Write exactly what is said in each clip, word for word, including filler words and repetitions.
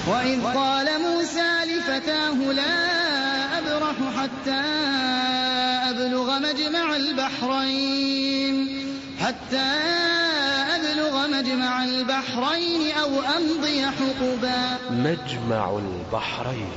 وإذ قال موسى لفتاه لا أبرح حتى أبلغ مجمع البحرين حتى أبلغ مجمع البحرين أو أمضي حقبا. مجمع البحرين.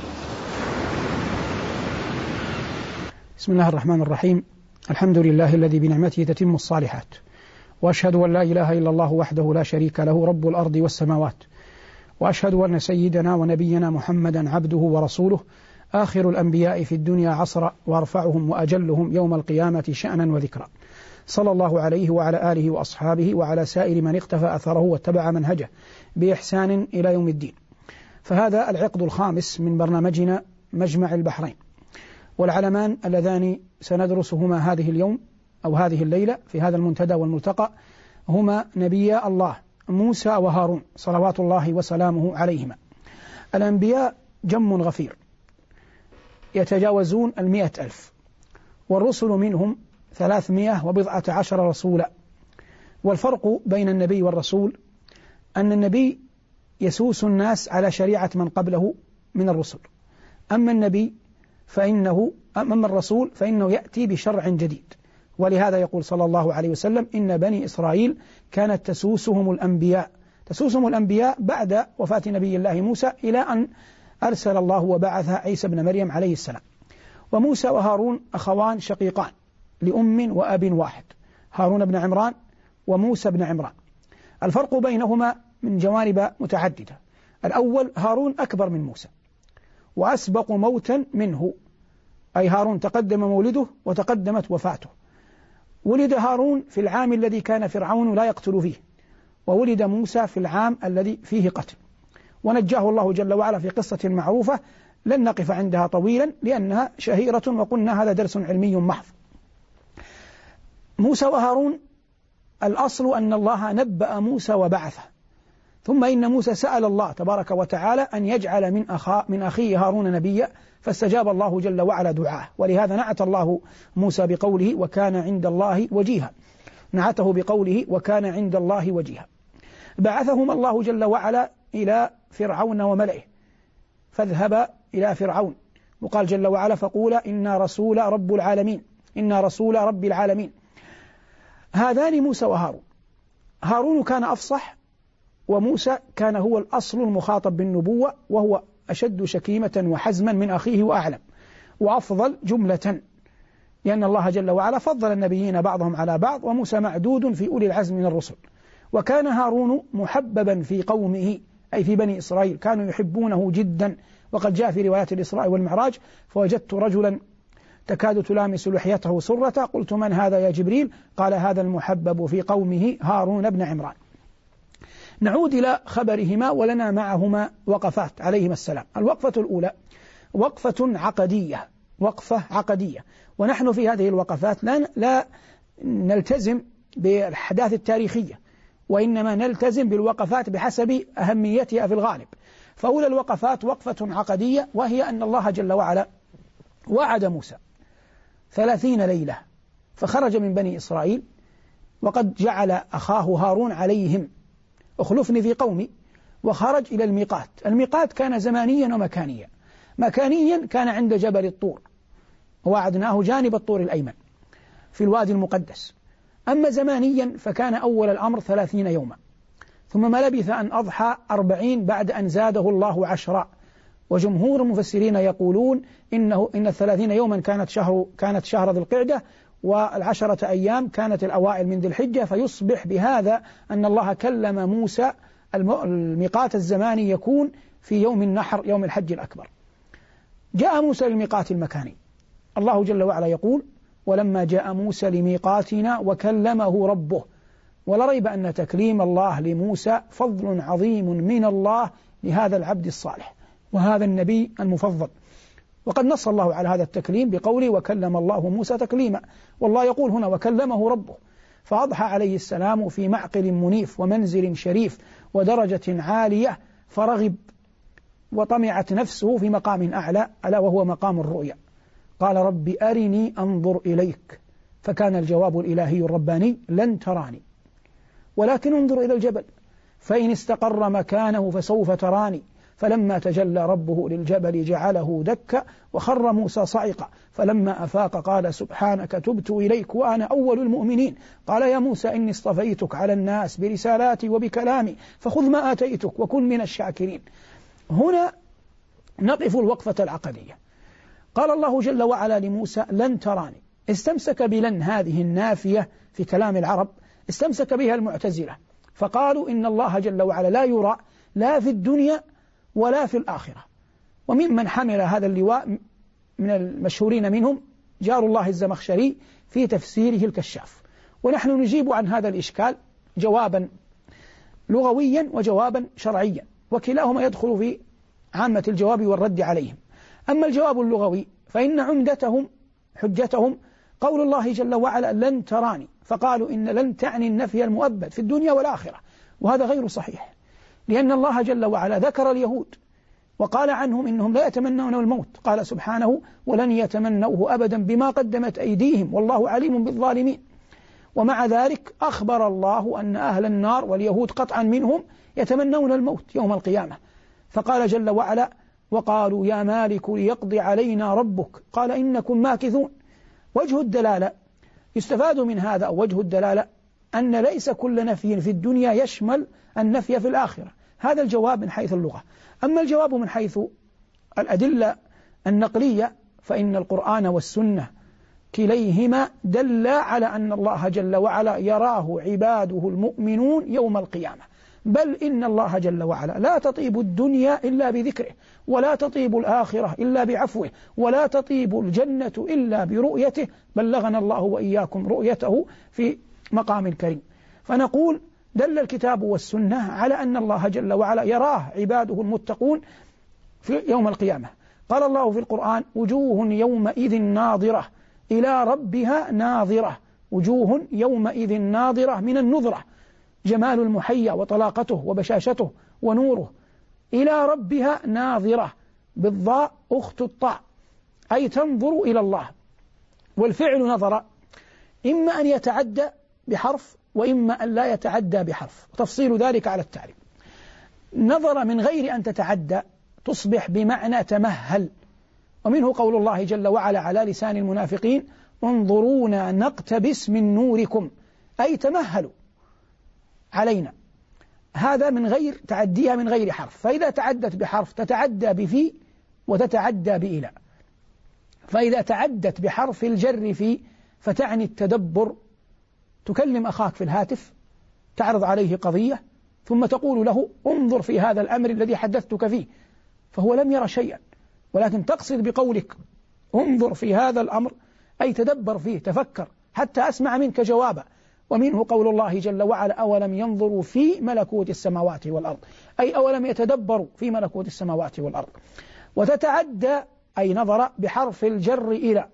بسم الله الرحمن الرحيم. الحمد لله الذي بنعمته تتم الصالحات، وأشهد أن لا إله إلا الله وحده لا شريك له رب الأرض والسماوات، وأشهد أن سيدنا ونبينا محمدا عبده ورسوله آخر الأنبياء في الدنيا عصرا، وأرفعهم وأجلهم يوم القيامة شأنا وذكرا، صلى الله عليه وعلى آله وأصحابه وعلى سائر من اقتفى أثره واتبع منهجه بإحسان إلى يوم الدين. فهذا العقد الخامس من برنامجنا مجمع البحرين، والعلمان اللذان سندرسهما هذه اليوم أو هذه الليلة في هذا المنتدى والملتقى هما نبيا الله موسى وهارون صلوات الله وسلامه عليهما. الأنبياء جم غفير يتجاوزون المئة ألف، والرسل منهم ثلاثمائة وبضعة عشر رسولا. والفرق بين النبي والرسول أن النبي يسوس الناس على شريعة من قبله من الرسل، أما النبي فإنه أما الرسول فإنه يأتي بشرع جديد. ولهذا يقول صلى الله عليه وسلم إن بني إسرائيل كانت تسوسهم الأنبياء تسوسهم الأنبياء بعد وفاة نبي الله موسى إلى أن أرسل الله وبعث عيسى بن مريم عليه السلام. وموسى وهارون أخوان شقيقان لأم وأب واحد، هارون بن عمران وموسى بن عمران. الفرق بينهما من جوانب متعددة. الأول هارون أكبر من موسى وأسبق موتا منه، أي هارون تقدم مولده وتقدمت وفاته. ولد هارون في العام الذي كان فرعون لا يقتل فيه، وولد موسى في العام الذي فيه قتل، ونجاه الله جل وعلا في قصة معروفة لن نقف عندها طويلا لأنها شهيرة، وقلنا هذا درس علمي محض. موسى وهارون الأصل أن الله نبأ موسى وبعثه، ثم إن موسى سأل الله تبارك وتعالى أن يجعل من أخا من أخيه هارون نبيا، فاستجاب الله جل وعلا دعاه. ولهذا نعت الله موسى بقوله وكان عند الله وجيها، نعته بقوله وكان عند الله وجيها. بعثهما الله جل وعلا إلى فرعون وملئه، فاذهبا إلى فرعون، وقال جل وعلا فقولا إنا رسول رب العالمين إنا رسول رب العالمين. هذان موسى وهارون. هارون كان أفصح، وموسى كان هو الأصل المخاطب بالنبوة، وهو أشد شكيمة وحزما من أخيه وأعلم وأفضل جملة، لأن الله جل وعلا فضل النبيين بعضهم على بعض، وموسى معدود في أولي العزم من الرسل. وكان هارون محببا في قومه أي في بني إسرائيل، كانوا يحبونه جدا. وقد جاء في روايات الإسراء والمعراج فوجدت رجلا تكاد تلامس لحيته سرة، قلت من هذا يا جبريل؟ قال هذا المحبب في قومه هارون بن عمران. نعود إلى خبرهما ولنا معهما وقفات عليهما السلام. الوقفة الأولى وقفة عقدية وقفة عقدية ونحن في هذه الوقفات لا, لا نلتزم بالأحداث التاريخية، وإنما نلتزم بالوقفات بحسب أهميتها في الغالب. فأولى الوقفات وقفة عقدية، وهي أن الله جل وعلا وعد موسى ثلاثين ليلة فخرج من بني إسرائيل، وقد جعل أخاه هارون عليهم اخلفني في قومي، وخرج إلى الميقات. الميقات كان زمانيا ومكانيا. مكانيا كان عند جبل الطور، ووعدناه جانب الطور الأيمن في الوادي المقدس. أما زمانيا فكان أول الأمر ثلاثين يوما، ثم ما لبث أن أضحى أربعين بعد أن زاده الله عشرا. وجمهور المفسرين يقولون إنه إن الثلاثين يوما كانت شهر كانت شهر ذي القعدة، والعشرة أيام كانت الأوائل من ذي الحجة، فيصبح بهذا أن الله كلم موسى الميقات الزماني يكون في يوم النحر يوم الحج الأكبر. جاء موسى للميقات المكاني. الله جل وعلا يقول ولما جاء موسى لميقاتنا وكلمه ربه. ولا ريب أن تكليم الله لموسى فضل عظيم من الله لهذا العبد الصالح وهذا النبي المفضل. وقد نص الله على هذا التكليم بقوله وكلم الله موسى تكليما، والله يقول هنا وكلمه ربه، فأضحى عليه السلام في معقل منيف ومنزل شريف ودرجة عالية، فرغب وطمعت نفسه في مقام أعلى ألا وهو مقام الرؤيا. قال رب أرني أنظر إليك، فكان الجواب الإلهي الرباني لن تراني ولكن انظر إلى الجبل فإن استقر مكانه فسوف تراني فلما تجلى ربه للجبل جعله دكا وخر موسى صعقا فلما أفاق قال سبحانك تبت إليك وأنا أول المؤمنين قال يا موسى إني اصطفيتك على الناس برسالاتي وبكلامي فخذ ما آتيتك وكن من الشاكرين. هنا نقف الوقفة العقدية. قال الله جل وعلا لموسى لن تراني، استمسك بلن هذه النافية في كلام العرب، استمسك بها المعتزلة فقالوا إن الله جل وعلا لا يرى لا في الدنيا ولا في الآخرة. وممن حمل هذا اللواء من المشهورين منهم جار الله الزمخشري في تفسيره الكشاف. ونحن نجيب عن هذا الإشكال جوابا لغويا وجوابا شرعيا، وكلاهما يدخل في عامة الجواب والرد عليهم. أما الجواب اللغوي فإن عمدتهم حجتهم قول الله جل وعلا لن تراني، فقالوا إن لن تعني النفي المؤبد في الدنيا والآخرة، وهذا غير صحيح، لأن الله جل وعلا ذكر اليهود وقال عنهم إنهم لا يتمنون الموت، قال سبحانه ولن يتمنوه أبدا بما قدمت أيديهم والله عليم بالظالمين. ومع ذلك أخبر الله أن أهل النار واليهود قطعا منهم يتمنون الموت يوم القيامة، فقال جل وعلا وقالوا يا مالك ليقضي علينا ربك قال إنكم ماكثون. وجه الدلالة يستفاد من هذا أو وجه الدلالة أن ليس كل نفي في الدنيا يشمل النفي في الآخرة، هذا الجواب من حيث اللغة. أما الجواب من حيث الأدلة النقلية فإن القرآن والسنة كليهما دل على أن الله جل وعلا يراه عباده المؤمنون يوم القيامة، بل إن الله جل وعلا لا تطيب الدنيا إلا بذكره، ولا تطيب الآخرة إلا بعفوه، ولا تطيب الجنة إلا برؤيته، بلغنا الله وإياكم رؤيته في مقام كريم. فنقول دل الكتاب والسنة على أن الله جل وعلا يراه عباده المتقون في يوم القيامة. قال الله في القرآن وجوه يومئذ ناظرة إلى ربها ناظرة، وجوه يومئذ ناظرة من النظرة، جمال المحيا وطلاقته وبشاشته ونوره، إلى ربها ناظرة بالضاء أخت الطاء، أي تنظر إلى الله. والفعل نظر إما أن يتعدى بحرف وإما أن لا يتعدى بحرف، تفصيل ذلك على التعليم. نظر من غير أن تتعدى تصبح بمعنى تمهل، ومنه قول الله جل وعلا على لسان المنافقين انظرونا نقتبس من نوركم، أي تمهلوا علينا، هذا من غير تعديها من غير حرف. فإذا تعدت بحرف تتعدى بفي وتتعدى بإلى، فإذا تعدت بحرف الجر في فتعني التدبر، تكلم أخاك في الهاتف تعرض عليه قضية ثم تقول له انظر في هذا الأمر الذي حدثتك فيه، فهو لم يرى شيئا، ولكن تقصد بقولك انظر في هذا الأمر أي تدبر فيه، تفكر حتى أسمع منك جوابا. ومنه قول الله جل وعلا أولم ينظروا في ملكوت السماوات والأرض، أي أولم يتدبروا في ملكوت السماوات والأرض. وتتعدى أي نظر بحرف الجر إلى،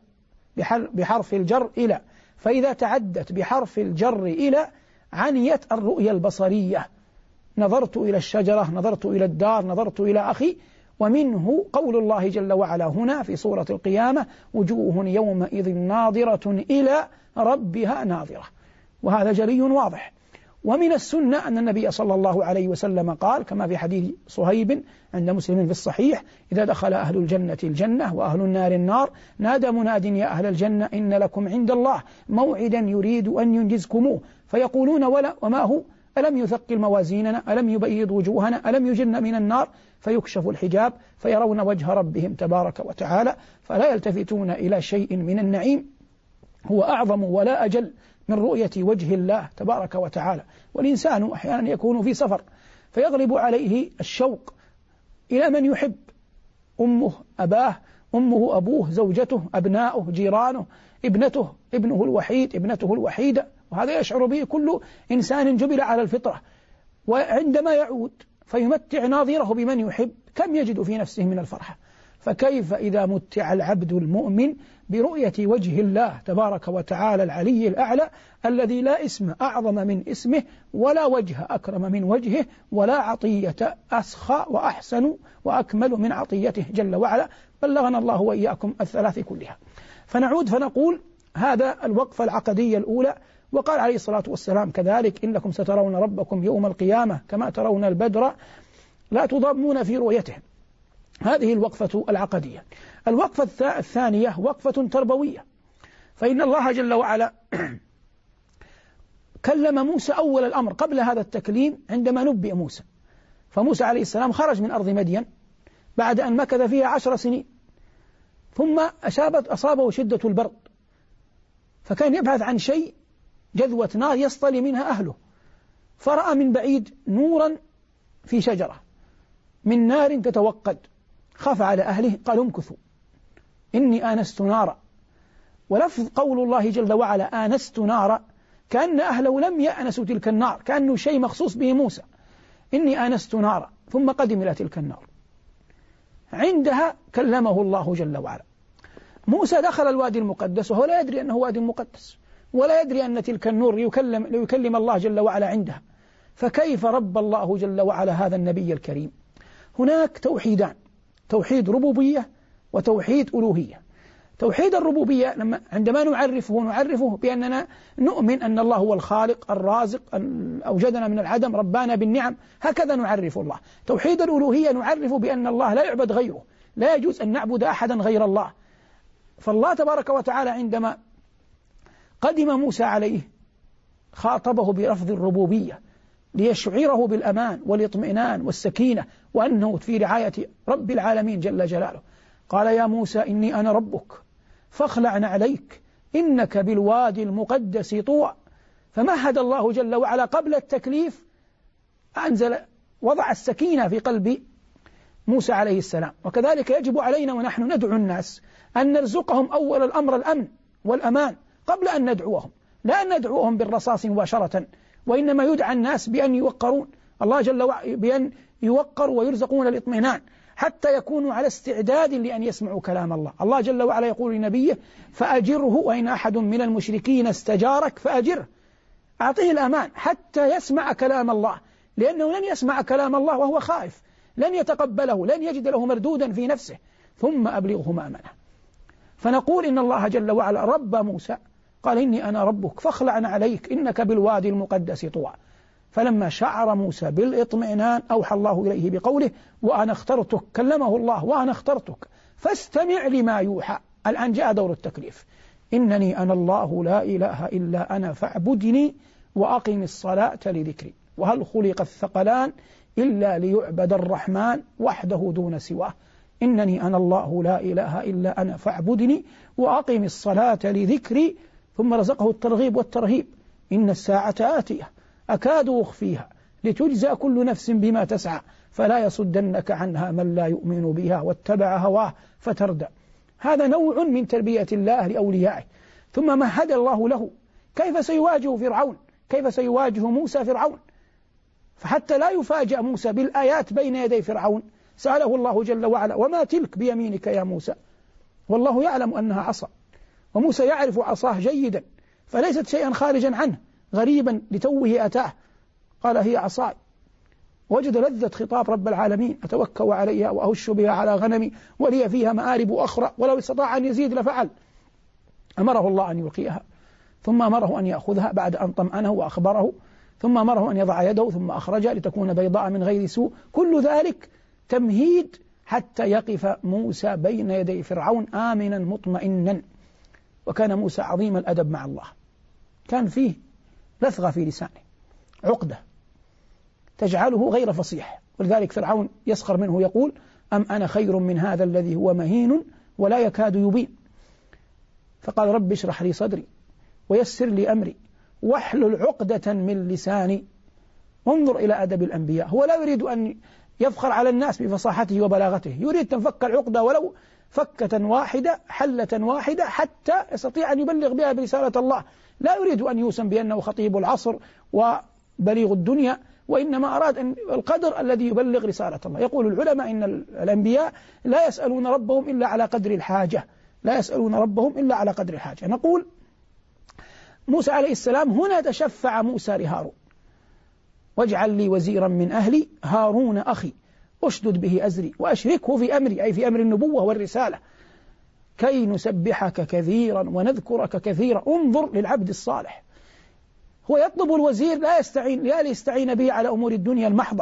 بحرف الجر إلى، فإذا تعدت بحرف الجر إلى عنيت الرؤية البصرية، نظرت إلى الشجرة، نظرت إلى الدار، نظرت إلى أخي. ومنه قول الله جل وعلا هنا في سورة القيامة وجوه يومئذ ناظرة إلى ربها ناظرة، وهذا جلي واضح. ومن السنة أن النبي صلى الله عليه وسلم قال كما في حديث صهيب عند مسلم في الصحيح إذا دخل أهل الجنة الجنة وأهل النار النار نادى مناد يا أهل الجنة إن لكم عند الله موعدا يريد أن ينجزكموه، فيقولون ولا وما هو ألم يثقل موازيننا ألم يبيض وجوهنا ألم يجن من النار، فيكشف الحجاب فيرون وجه ربهم تبارك وتعالى، فلا يلتفتون إلى شيء من النعيم هو أعظم ولا أجل من رؤية وجه الله تبارك وتعالى. والإنسان أحيانا يكون في سفر فيغلب عليه الشوق إلى من يحب، أمه أباه، أمه أبوه، زوجته، أبناؤه، جيرانه، ابنته، ابنه الوحيد، ابنته الوحيدة، وهذا يشعر به كل إنسان جبل على الفطرة. وعندما يعود فيمتع ناظره بمن يحب كم يجد في نفسه من الفرحة، فكيف إذا متع العبد المؤمن برؤية وجه الله تبارك وتعالى العلي الأعلى الذي لا اسم أعظم من اسمه ولا وجه أكرم من وجهه ولا عطية أسخى وأحسن وأكمل من عطيته جل وعلا، بلغنا الله وإياكم الثلاث كلها. فنعود فنقول هذا الوقفة العقدية الأولى. وقال عليه الصلاة والسلام كذلك إنكم سترون ربكم يوم القيامة كما ترون البدر لا تضامون في رؤيتهم. هذه الوقفة العقدية. الوقفة الثانية وقفة تربوية، فإن الله جل وعلا كلم موسى أول الأمر قبل هذا التكليم عندما نبئ موسى. فموسى عليه السلام خرج من أرض مدين بعد أن مكث فيها عشر سنين، ثم أصابت أصابه شدة البرد، فكان يبحث عن شيء، جذوة نار يصطلي منها أهله، فرأى من بعيد نورا في شجرة من نار تتوقد، خاف على أهله قال امكثوا إني آنست نارا. ولفظ قول الله جل وعلا آنست نارا كأن أهله لم يأنسوا تلك النار، كأنه شيء مخصوص به موسى. إني آنست نارا، ثم قدم إلى تلك النار. عندها كلمه الله جل وعلا. موسى دخل الوادي المقدس وهو لا يدري أنه وادي مقدس، ولا يدري أن تلك النور يكلم, يكلم الله جل وعلا عندها. فكيف رب الله جل وعلا هذا النبي الكريم؟ هناك توحيدان، توحيد ربوبية وتوحيد ألوهية. توحيد الربوبية لما عندما نعرفه نعرفه بأننا نؤمن أن الله هو الخالق الرازق، أوجدنا من العدم، ربانا بالنعم، هكذا نعرف الله. توحيد الألوهية نعرف بأن الله لا يعبد غيره، لا يجوز أن نعبد أحدا غير الله. فالله تبارك وتعالى عندما قدم موسى عليه خاطبه بلفظ الربوبية ليشعره بالأمان والاطمئنان والسكينة وأنه في رعاية رب العالمين جل جلاله. قال يا موسى إني أنا ربك فاخلع نعليك إنك بالوادي المقدس طوى. فمهد الله جل وعلا قبل التكليف، أنزل وضع السكينة في قلب موسى عليه السلام. وكذلك يجب علينا ونحن ندعو الناس أن نرزقهم أول الأمر الأمن والأمان قبل أن ندعوهم، لا أن ندعوهم بالرصاص مباشرة، وإنما يدعى الناس بأن يوقرون الله جل وعلا، بأن يوقروا ويرزقون الاطمئنان حتى يكونوا على استعداد لأن يسمعوا كلام الله. الله جل وعلا يقول لنبيه فأجره وإن أحد من المشركين استجارك فأجره، أعطيه الأمان حتى يسمع كلام الله، لأنه لن يسمع كلام الله وهو خائف، لن يتقبله، لن يجد له مردودا في نفسه، ثم أبلغه مأمنه. فنقول إن الله جل وعلا رب موسى قال إني أنا ربك فاخلع نعليك إنك بالوادي المقدس طوى. فلما شعر موسى بالاطمئنان أوحى الله إليه بقوله وأنا اخترتك، كلمه الله وأنا اخترتك فاستمع لما يوحى. الآن جاء دور التكليف، إنني أنا الله لا إله إلا أنا فاعبدني وأقم الصلاة لذكري. وهل خلق الثقلان إلا ليعبد الرحمن وحده دون سواه. إنني أنا الله لا إله إلا أنا فاعبدني وأقم الصلاة لذكري. ثم رزقه الترغيب والترهيب، إن الساعة آتية أكاد أخفيها لتجزى كل نفس بما تسعى فلا يصدنك عنها من لا يؤمن بها واتبع هواه فتردى. هذا نوع من تربية الله لأوليائه. ثم مهد الله له كيف سيواجه فرعون، كيف سيواجه موسى فرعون. فحتى لا يفاجأ موسى بالآيات بين يدي فرعون سأله الله جل وعلا وما تلك بيمينك يا موسى، والله يعلم أنها عصا، وموسى يعرف عصاه جيدا، فليست شيئا خارجا عنه غريبا لتوه أتاه. قال هي عصاي. وجد لذة خطاب رب العالمين أتوكأ عليها وأهش بها على غنمي ولي فيها مآرب أخرى ولو استطاع أن يزيد لفعل. أمره الله أن يلقيها، ثم أمره أن يأخذها بعد أن طمأنه وأخبره، ثم أمره أن يضع يده ثم أخرجها لتكون بيضاء من غير سوء. كل ذلك تمهيد حتى يقف موسى بين يدي فرعون آمنا مطمئنا. وكان موسى عظيم الأدب مع الله، كان فيه لثغة في لسانه، عقدة تجعله غير فصيح، ولذلك فرعون يسخر منه يقول أم أنا خير من هذا الذي هو مهين ولا يكاد يبين. فقال رب اشرح لي صدري ويسر لي أمري واحلل عقدة من لساني. انظر إلى أدب الأنبياء، هو لا يريد أن يفخر على الناس بفصاحته وبلاغته، يريد تنفك العقدة ولو فكة واحدة حلة واحدة حتى يستطيع أن يبلغ بها برسالة الله. لا يريد أن يوسم بأنه خطيب العصر وبليغ الدنيا، وإنما أراد أن القدر الذي يبلغ رسالة الله. يقول العلماء إن الأنبياء لا يسألون ربهم إلا على قدر الحاجة، لا يسألون ربهم إلا على قدر الحاجة. نقول موسى عليه السلام هنا تشفع موسى لهارون واجعل لي وزيرا من أهلي هارون أخي أشدد به أزري وأشركه في أمري، أي في أمر النبوة والرسالة، كي نسبحك كثيرا ونذكرك كثيرا. انظر للعبد الصالح، هو يطلب الوزير لا يستعين لا يستعين به على أمور الدنيا المحضة،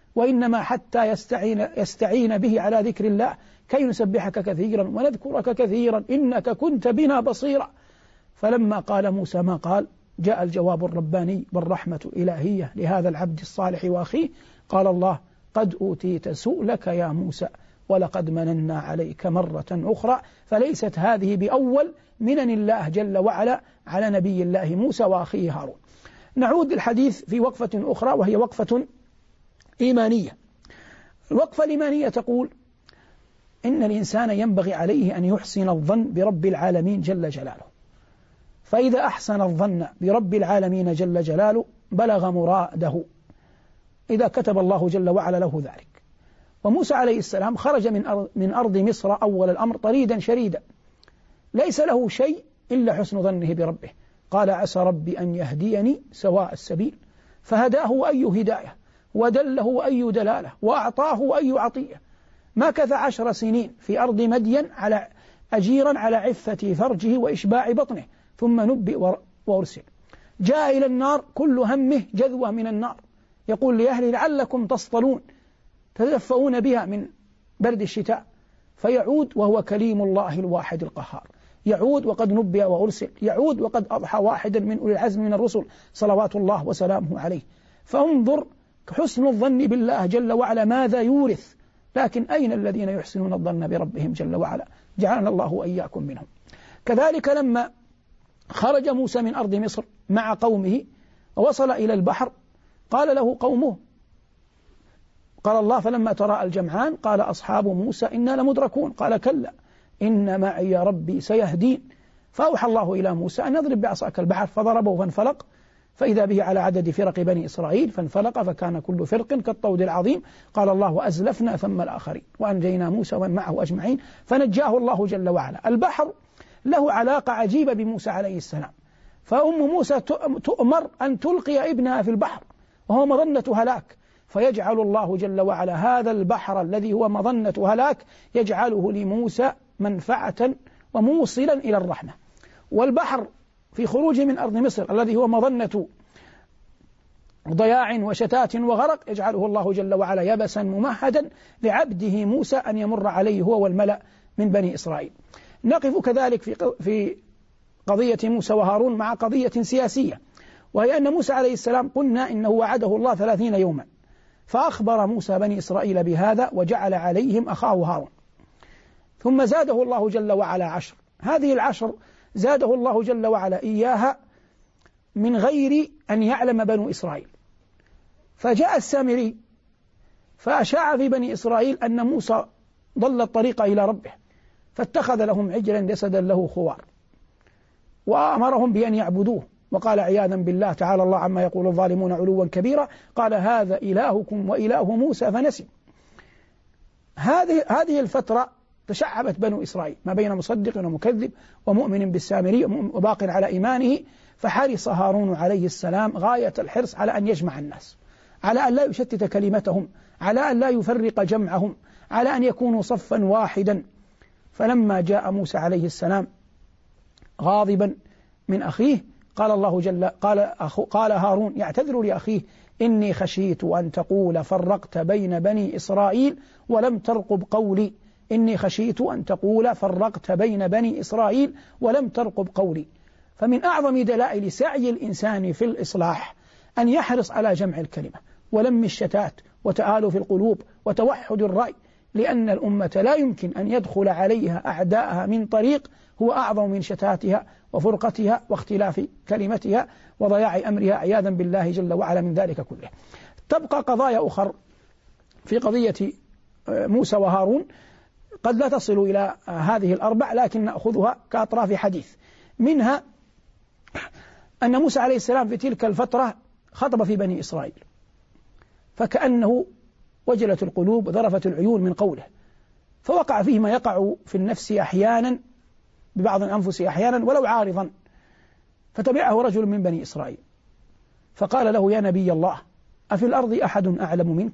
وإنما حتى يستعين, يستعين به على ذكر الله كي نسبحك كثيرا ونذكرك كثيرا إنك كنت بنا بصيرا. فلما قال موسى ما قال جاء الجواب الرباني بالرحمة الإلهية لهذا العبد الصالح وأخيه. قال الله قد أوتيت سؤلك يا موسى ولقد مننا عليك مرة أخرى. فليست هذه بأول منن الله جل وعلا على نبي الله موسى وأخيه هارون. نعود الحديث في وقفة أخرى وهي وقفة إيمانية. الوقفة الإيمانية تقول إن الإنسان ينبغي عليه أن يحسن الظن برب العالمين جل جلاله، فإذا أحسن الظن برب العالمين جل جلاله بلغ مراده إذا كتب الله جل وعلا له ذلك. وموسى عليه السلام خرج من من أرض مصر أول الأمر طريدا شريدا ليس له شيء إلا حسن ظنه بربه. قال عسى ربي أن يهديني سواء السبيل، فهداه أي هداية ودله أي دلالة وأعطاه أي عطية. مكث عشر سنين في أرض مدين على أجيرا على عفة فرجه وإشباع بطنه، ثم نبئ وأرسل. جاء إلى النار كل همه جذوة من النار، يقول لأهله لعلكم تصطلون تدفؤون بها من برد الشتاء، فيعود وهو كليم الله الواحد القهار، يعود وقد نبئ وأرسل، يعود وقد أضحى واحدا من أولي العزم من الرسل صلوات الله وسلامه عليه. فانظر حسن الظن بالله جل وعلا ماذا يورث، لكن أين الذين يحسنون الظن بربهم جل وعلا؟ جعلنا الله وإياكم منهم. كذلك لما خرج موسى من أرض مصر مع قومه ووصل إلى البحر قال له قومه، قال الله فلما تراءى الجمعان قال أصحاب موسى إنا لمدركون، قال كلا إن معي ربي سيهدين. فأوحى الله إلى موسى أن يضرب بعصاك البحر، فضربه فانفلق فإذا به على عدد فرق بني إسرائيل، فانفلق فكان كل فرق كالطود العظيم. قال الله وأزلفنا ثم الآخرين وأنجينا موسى ومن معه أجمعين فنجاه الله جل وعلا. البحر له علاقة عجيبة بموسى عليه السلام، فأم موسى تؤمر أن تلقي ابنها في البحر وهو مظنة هلاك، فيجعل الله جل وعلا هذا البحر الذي هو مظنة هلاك يجعله لموسى منفعة وموصلا إلى الرحمة. والبحر في خروجه من أرض مصر الذي هو مظنة ضياع وشتات وغرق يجعله الله جل وعلا يبسا ممهدا لعبده موسى أن يمر عليه هو والملأ من بني إسرائيل. نقف كذلك في في قضية موسى وهارون مع قضية سياسية، وهي أن موسى عليه السلام قلنا إنه وعده الله ثلاثين يوما، فأخبر موسى بني إسرائيل بهذا وجعل عليهم أخاه هارون، ثم زاده الله جل وعلا عشر. هذه العشر زاده الله جل وعلا إياها من غير أن يعلم بنو إسرائيل. فجاء السامري فأشاع في بني إسرائيل أن موسى ضل الطريق إلى ربه، فاتخذ لهم عجلا جسدا له خوار وأمرهم بأن يعبدوه، وقال عياذا بالله تعالى الله عما يقول الظالمون علوا كبيرا، قال هذا إلهكم وإله موسى فنسي. هذه هذه الفترة تشعبت بنو إسرائيل ما بين مصدق ومكذب ومؤمن بالسامري وباق على إيمانه، فحرص هارون عليه السلام غاية الحرص على أن يجمع الناس، على أن لا يشتت كلمتهم، على أن لا يفرق جمعهم، على أن يكونوا صفا واحدا. فلما جاء موسى عليه السلام غاضبا من أخيه قال الله جل قال, أخو قال هارون يعتذر لأخيه إني خشيت أن تقول فرقت بين بني إسرائيل ولم ترقب قولي، إني خشيت أن تقول فرقت بين بني إسرائيل ولم ترقب قولي. فمن أعظم دلائل سعي الإنسان في الإصلاح أن يحرص على جمع الكلمة ولم الشتات وتآلف القلوب وتوحد الرأي، لأن الأمة لا يمكن أن يدخل عليها أعداءها من طريق هو أعظم من شتاتها وفرقتها واختلاف كلمتها وضياع أمرها عياذا بالله جل وعلا من ذلك كله. تبقى قضايا أخر في قضية موسى وهارون قد لا تصل إلى هذه الأربع، لكن نأخذها كأطراف حديث. منها أن موسى عليه السلام في تلك الفترة خطب في بني إسرائيل، فكأنه وجلت القلوب وذرفت العيون من قوله، فوقع فيه ما يقع في النفس أحيانا ببعض الأنفس أحيانا ولو عارضا. فتبعه رجل من بني إسرائيل فقال له يا نبي الله أفي الأرض أحد أعلم منك؟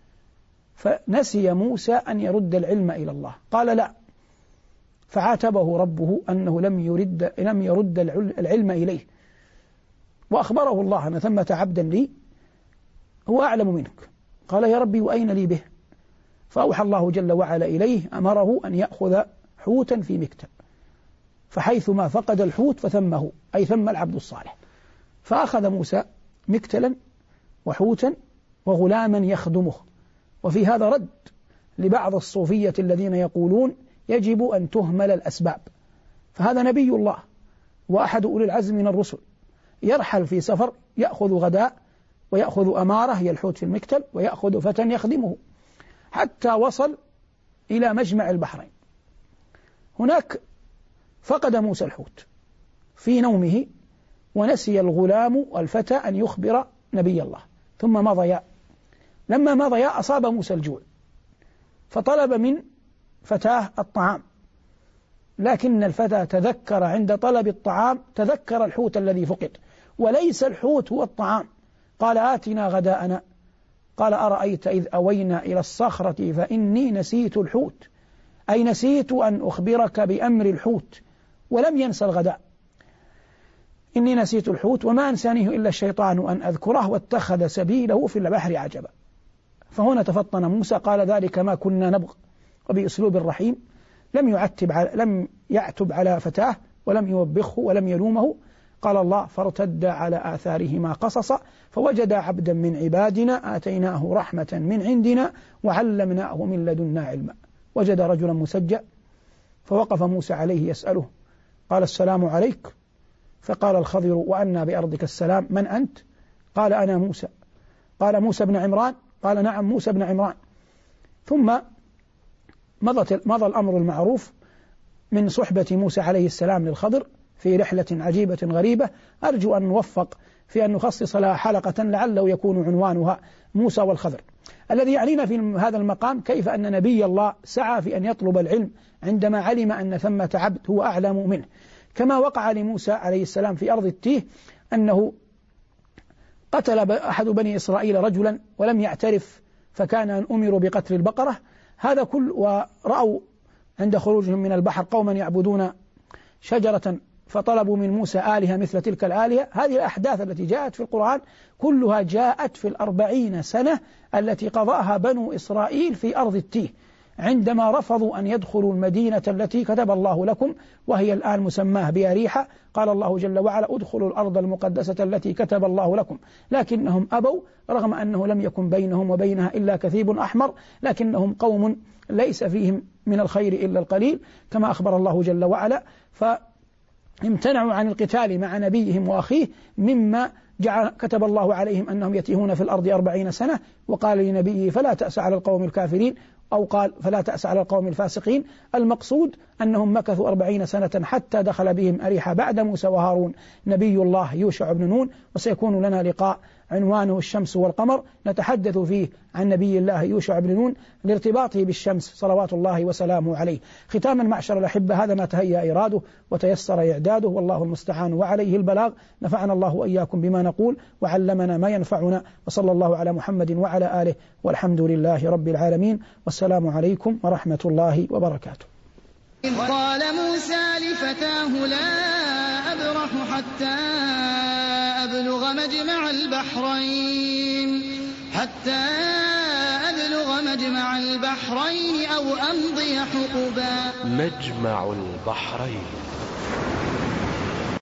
فنسي موسى أن يرد العلم إلى الله، قال لا، فعاتبه ربه أنه لم يرد لم يرد العلم إليه، وأخبره الله أن ثمة عبدا لي هو أعلم منك قال يا ربي وأين لي به؟ فأوحى الله جل وعلا إليه أمره أن يأخذ حوتا في مكتل، فحيثما فقد الحوت فثمه، أي ثم العبد الصالح. فأخذ موسى مكتلا وحوتا وغلاما يخدمه. وفي هذا رد لبعض الصوفية الذين يقولون يجب أن تهمل الأسباب. فهذا نبي الله وأحد أولي العزم من الرسل، يرحل في سفر يأخذ غداء ويأخذ أمارة هي الحوت في المكتل ويأخذ فتى يخدمه حتى وصل إلى مجمع البحرين. هناك فقد موسى الحوت في نومه، ونسي الغلام والفتى أن يخبر نبي الله، ثم مضيا. لما مضيا أصاب موسى الجوع فطلب من فتاه الطعام، لكن الفتى تذكر عند طلب الطعام تذكر الحوت الذي فقد، وليس الحوت هو الطعام. قال آتنا غداءنا. قال أرأيت إذ أوينا إلى الصخرة فإني نسيت الحوت، أي نسيت أن أخبرك بأمر الحوت، ولم ينسى الغداء. إني نسيت الحوت وما أنسانيه إلا الشيطان أن أذكره واتخذ سبيله في البحر عجبا. فهنا تفطن موسى قال ذلك ما كنا نبغ، وبأسلوب الرحيم لم يعتب على لم يعتب على فتاه ولم يوبخه ولم يلومه. قال الله فارتد على آثارهما قصصا فوجد عبدا من عبادنا آتيناه رحمة من عندنا وعلمناه من لدنا علما. وجد رجلا مسجى فوقف موسى عليه يسأله، قال السلام عليك. فقال الخضر وأنى بأرضك السلام، من أنت؟ قال أنا موسى. قال موسى بن عمران؟ قال نعم موسى بن عمران. ثم مضت مضى الأمر المعروف من صحبة موسى عليه السلام للخضر في رحلة عجيبة غريبة. أرجو أن نوفق في أن نخصص لها حلقة لعله يكون عنوانها موسى والخضر. الذي يعنينا في هذا المقام كيف أن نبي الله سعى في أن يطلب العلم عندما علم أن ثمة عبد هو أعلم منه، كما وقع لموسى عليه السلام في أرض التيه أنه قتل أحد بني إسرائيل رجلا ولم يعترف، فكان أن أمروا بقتل البقرة. هذا كل ورأوا عند خروجهم من البحر قوما يعبدون شجرة فطلبوا من موسى آلهة مثل تلك الآلهة. هذه الأحداث التي جاءت في القرآن كلها جاءت في الأربعين سنة التي قضاها بنو إسرائيل في أرض التيه عندما رفضوا أن يدخلوا المدينة التي كتب الله لكم، وهي الآن مسماه بأريحة. قال الله جل وعلا ادخلوا الأرض المقدسة التي كتب الله لكم، لكنهم أبوا رغم أنه لم يكن بينهم وبينها إلا كثيب أحمر، لكنهم قوم ليس فيهم من الخير إلا القليل كما أخبر الله جل وعلا. فامتنعوا عن القتال مع نبيهم وأخيه مما جعل كتب الله عليهم أنهم يتيهون في الأرض أربعين سنة. وقال لنبيه فلا تأس على القوم الكافرين، أو قال فلا تأس على القوم الفاسقين. المقصود أنهم مكثوا أربعين سنة حتى دخل بهم أريحة بعد موسى وهارون نبي الله يوشع بن نون. وسيكون لنا لقاء عنوانه الشمس والقمر نتحدث فيه عن نبي الله يوشع بن نون لارتباطه بالشمس صلوات الله وسلامه عليه. ختاما معشر الأحبة، هذا ما تهيأ إراده وتيسر إعداده والله المستعان وعليه البلاغ. نفعنا الله وإياكم بما نقول وعلمنا ما ينفعنا، وصلى الله على محمد وعلى آله والحمد لله رب العالمين، والسلام عليكم ورحمة الله وبركاته. إذ قال موسى لفتاه لا أبرح حتى أبلغ مجمع البحرين حتى أبلغ مجمع البحرين أو أمضي حقبا. مجمع البحرين.